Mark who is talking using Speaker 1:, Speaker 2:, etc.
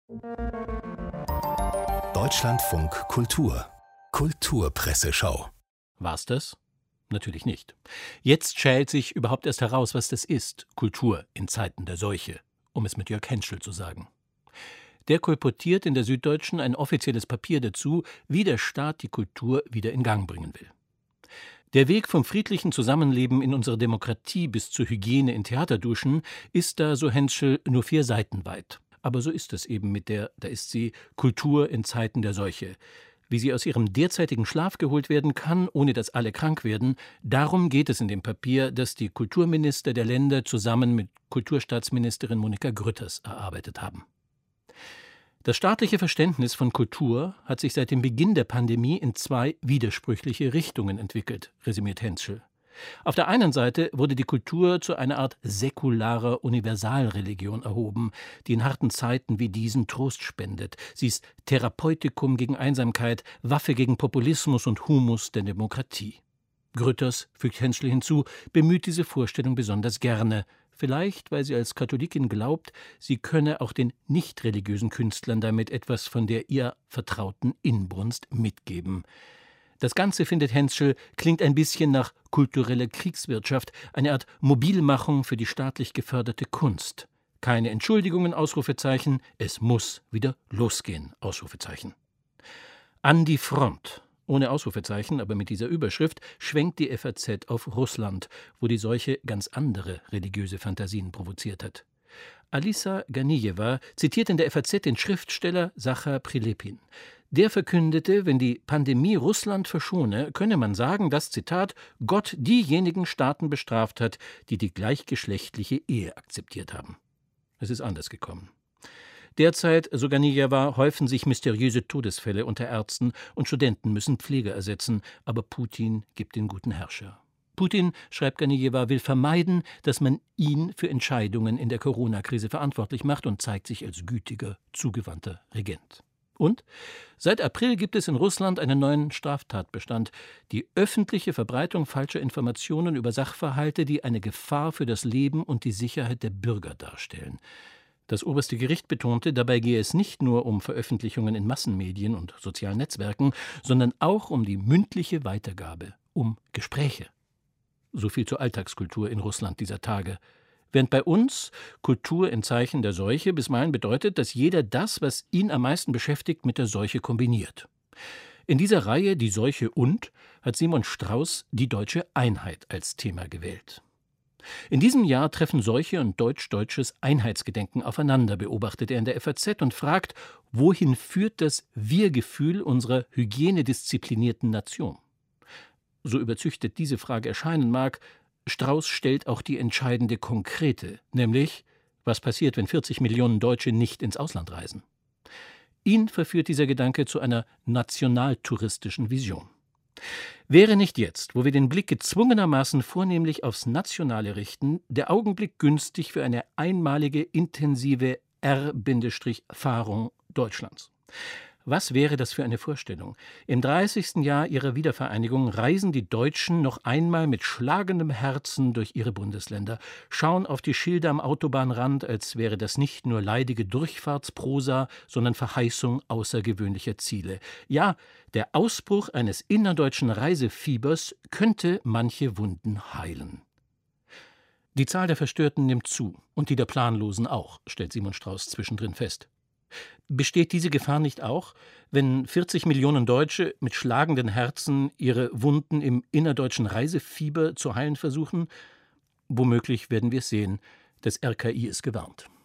Speaker 1: Deutschlandfunk Kultur Kulturpresseschau.
Speaker 2: War's das? Natürlich nicht. Jetzt schält sich überhaupt erst heraus, was das ist, Kultur in Zeiten der Seuche, um es mit Jörg Henschel zu sagen. Der kolportiert in der Süddeutschen ein offizielles Papier dazu, wie der Staat die Kultur wieder in Gang bringen will. Der Weg vom friedlichen Zusammenleben in unserer Demokratie bis zur Hygiene in Theaterduschen ist da, so Henschel, nur 4 Seiten weit. Aber so ist es eben mit der, da ist sie, Kultur in Zeiten der Seuche. Wie sie aus ihrem derzeitigen Schlaf geholt werden kann, ohne dass alle krank werden, darum geht es in dem Papier, das die Kulturminister der Länder zusammen mit Kulturstaatsministerin Monika Grütters erarbeitet haben. Das staatliche Verständnis von Kultur hat sich seit dem Beginn der Pandemie in 2 widersprüchliche Richtungen entwickelt, resümiert Henschel. Auf der einen Seite wurde die Kultur zu einer Art säkularer Universalreligion erhoben, die in harten Zeiten wie diesen Trost spendet. Sie ist Therapeutikum gegen Einsamkeit, Waffe gegen Populismus und Humus der Demokratie. Grütters, fügt Henschel hinzu, bemüht diese Vorstellung besonders gerne. Vielleicht, weil sie als Katholikin glaubt, sie könne auch den nicht religiösen Künstlern damit etwas von der ihr vertrauten Inbrunst mitgeben. Das Ganze, findet Henschel, klingt ein bisschen nach kultureller Kriegswirtschaft, eine Art Mobilmachung für die staatlich geförderte Kunst. Keine Entschuldigungen, Ausrufezeichen, es muss wieder losgehen, Ausrufezeichen. An die Front, ohne Ausrufezeichen, aber mit dieser Überschrift, schwenkt die FAZ auf Russland, wo die Seuche ganz andere religiöse Fantasien provoziert hat. Alisa Ganijewa zitiert in der FAZ den Schriftsteller Sachar Prilepin. Der verkündete, wenn die Pandemie Russland verschone, könne man sagen, dass, Zitat, Gott diejenigen Staaten bestraft hat, die die gleichgeschlechtliche Ehe akzeptiert haben. Es ist anders gekommen. Derzeit, so Ganijewa, häufen sich mysteriöse Todesfälle unter Ärzten und Studenten müssen Pfleger ersetzen, aber Putin gibt den guten Herrscher. Putin, schreibt Ganijewa, will vermeiden, dass man ihn für Entscheidungen in der Corona-Krise verantwortlich macht und zeigt sich als gütiger, zugewandter Regent. Und seit April gibt es in Russland einen neuen Straftatbestand: die öffentliche Verbreitung falscher Informationen über Sachverhalte, die eine Gefahr für das Leben und die Sicherheit der Bürger darstellen. Das oberste Gericht betonte, dabei gehe es nicht nur um Veröffentlichungen in Massenmedien und sozialen Netzwerken, sondern auch um die mündliche Weitergabe, um Gespräche. So viel zur Alltagskultur in Russland dieser Tage. Während bei uns Kultur in Zeichen der Seuche bisweilen bedeutet, dass jeder das, was ihn am meisten beschäftigt, mit der Seuche kombiniert. In dieser Reihe Die Seuche und hat Simon Strauß die deutsche Einheit als Thema gewählt. In diesem Jahr treffen Seuche und deutsch-deutsches Einheitsgedenken aufeinander, beobachtet er in der FAZ und fragt, wohin führt das Wir-Gefühl unserer hygienedisziplinierten Nation? So überzüchtet diese Frage erscheinen mag, Strauß stellt auch die entscheidende konkrete, nämlich, was passiert, wenn 40 Millionen Deutsche nicht ins Ausland reisen? Ihn verführt dieser Gedanke zu einer nationaltouristischen Vision. Wäre nicht jetzt, wo wir den Blick gezwungenermaßen vornehmlich aufs Nationale richten, der Augenblick günstig für eine einmalige, intensive R-Fahrung Deutschlands? Was wäre das für eine Vorstellung? Im 30. Jahr ihrer Wiedervereinigung reisen die Deutschen noch einmal mit schlagendem Herzen durch ihre Bundesländer, schauen auf die Schilder am Autobahnrand, als wäre das nicht nur leidige Durchfahrtsprosa, sondern Verheißung außergewöhnlicher Ziele. Ja, der Ausbruch eines innerdeutschen Reisefiebers könnte manche Wunden heilen. Die Zahl der Verstörten nimmt zu und die der Planlosen auch, stellt Simon Strauß zwischendrin fest. Besteht diese Gefahr nicht auch, wenn 40 Millionen Deutsche mit schlagenden Herzen ihre Wunden im innerdeutschen Reisefieber zu heilen versuchen? Womöglich werden wir es sehen. Das RKI ist gewarnt.